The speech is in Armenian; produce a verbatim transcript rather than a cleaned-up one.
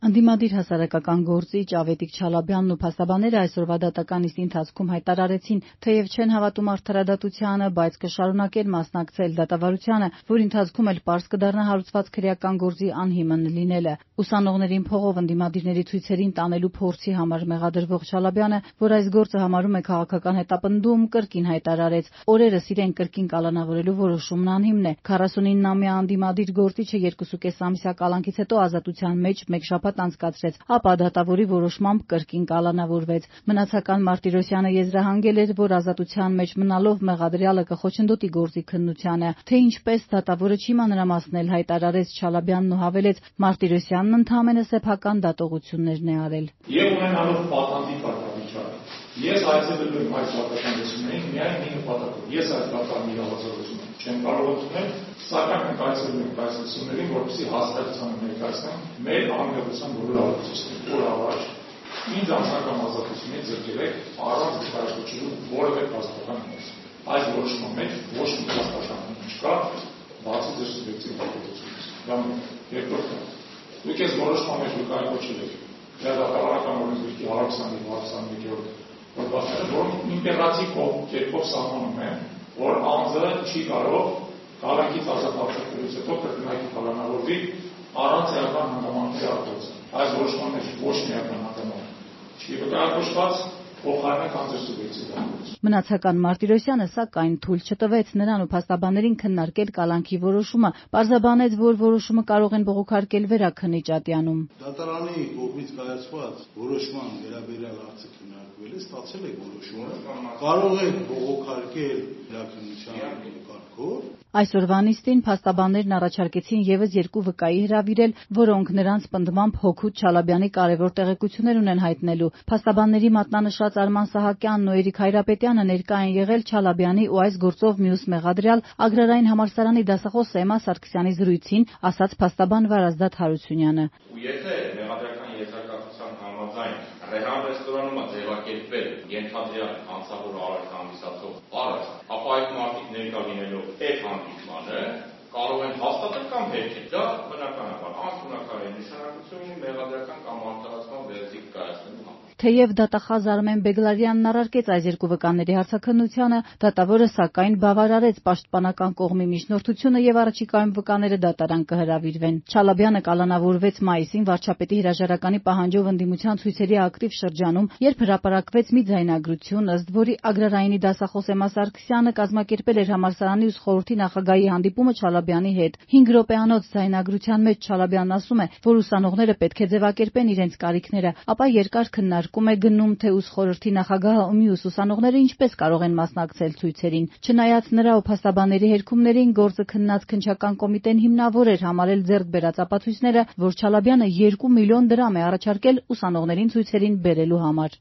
Ընդդիմադիր հասարակական գործիչ Ավետիք Չալաբյանն ու փաստաբանները այսօրվա դատական նիստի ընթացքում հայտարարեցին, թեև չեն հավատում արդարադատությանը, բայց կշարունակեն մասնակցել դատավարությանը, որի ընթացքում էլ պարզ կդառնա հարուցված քրեական գործի անհիմն լինելը։ Ուսանողներին փողով ընդդիմադիրների ցույցերին տանելու փորձի համար մեղադրվող Չալաբյանը, որ այս գործը համարում է քաղաքական հետապնդում, կրկին հայտարարեց, օրերս իրեն կրկին կալանավորելու որոշումն անհիմն է։ քառասունիննամյա ընդդիմադիր գործիչը երկուսուկես ամսյա կալանքից հետո ազատության մեջ մեկ շաբաթ անցկացրեց, ապա դատավորի որոշմամբ կրկին կալանավորվեց։ Մնացական Մարտիրոսյանը եզրահանգել էր, որ ազատության մեջ մնալով մեղադրյալը կխոչընդոտի գործի քննությանը, թե ինչպես դատավորը չի մանրամասնել, հայտարարեց Չալաբյանն ու հավելեց, Մարտիրոսյանն ընդամենը սեփական դատողություններն է արել։ Եվ ունենալով պատանդի կարգավիճակ, ես այցելել եմ այս դատականություններին միայն մի նպատակով։ Ես այս դատարանի իրավասարությունը չեմ կարող ընդունել, սակայն մենք այցելել ենք այս լսումներին, որպեսզի հաստատությանը ներկայացնենք մեր անմեղության բոլոր ապացույցները, որ առաջ ինձ անձնական ազատությունից զրկել առանց վկայակոչելու որևէ փաստական հույս։ Այս որոշման մեջ ոչ մի փաստական չկա, բացի ձեր սուբյեկտիվ ապացույցից։ Դա մեկ։ Երկրորդը, դուք ես որոշման մեջ վկայակոչել եք դատավարական օրենսգրքի հարյուր քսանինը հոդվածները, որոնք ինտեգրատիվ կերպով սահմանում են, որ անձը չի կարող կալանքից ազատ արձակվելուց հետո կրկնակի կալանավորվի առանց էական հանգամանքների արտադրության։ Այս որոշման մեջ ոչ մի էական հանգամանք չի վկայակոչված, փոխարենը կանձեր սուբյեկտիվ ապացույց։ Մնացական Մարտիրոսյանը սակայն թույլ չտվեց նրան ու փաստաբաններին քննարկել կալանքի որոշումը, պարզաբանեց, որ որոշումը կարող են բողոքարկել Վերաքննիչ ատյանում։ Դատարանի կողմից կայացված որոշման վերաբերյալ հարցը քննարկվել է, ստացել եք որոշումը, կարող եք բողոքարկել Վերաքննության կարգով։ Այսօրվա նիստին փաստաբաններն առաջարկեցին եւս երկու վկայի հրավիրել, որոնք նրանց պնդմամբ հօգուտ Չալաբյանի կարևոր տեղեկություններ ունեն հայտնելու։ Փաստաբանների մատնանշած Արման Սահակյանն ու Էրիկ Հայրապետյանը ներկա են եղել Չալաբյանի ու այս գործով մյուս մեղադրյալ Ագրարային համալսարանի դասախոս Էմմա Սարգսյանի զրույցին, ասաց փաստաբան Վարազդատ Հարությունյանը։ Ու եթե մեղադրական եզրակացության համաձայն Ռեհան ռեստորանում ձևակերպվել ենթադրյալ անձավոր արարք հանդիսացող առը, ապա այդ մարդիկ ներկա լինելով այդ հանդիպմանը կարող են հաստատել կամ հերքել։ Դա բնականաբար անսունակար է նշանակություն ունի մեղադրական կամ արտահայտման վերձիկ կայացնելու համար։ Թեև դատախազ Արմեն Բեգլարյանն առարկեց այս երկու վկաների հարցաքննությանը, դատավորը սակայն բավարարեց պաշտպանական կողմի միջնորդությունը եւ առաջիկայում վկաները դատարան կհրավիրվեն։ Չալաբյանը կալանավորվեց մայիսին վարչապետի հրաժարականի պահանջով ընդդիմության ցույցերի ակտիվ շրջանում, երբ հրապարակվեց մի ձայնագրություն, ըստ որի Ագրարայինի դասախոս Էմմա Սարգսյանը կազմակերպել էր համալսարանի ուսուցչի խորհրդի նախագահի հանդիպումը Չալաբյանի հետ։ հինգ րոպեանոց ձայնագրության մեջ Չալաբյանն ասում է, որ ուսանողները պետք է ձևակերպեն իրենց կարիքները, ապա երկար քննարկում է գնում, թե ուսուցչի խորհրդի նախագահը ու մյուս ուսանողները ինչպես կարող են մասնակցել ցույցերին։ Չնայած նրա ու փաստաբանների հերքումներին, գործը քննած քննչական կոմիտեն հիմնավոր էր համարել ձեռք բերած ապացույցները, որ Չալաբյանը երկու միլիոն դրամ է առաջարկել ուսանողներին ցույցերին բերելու համար։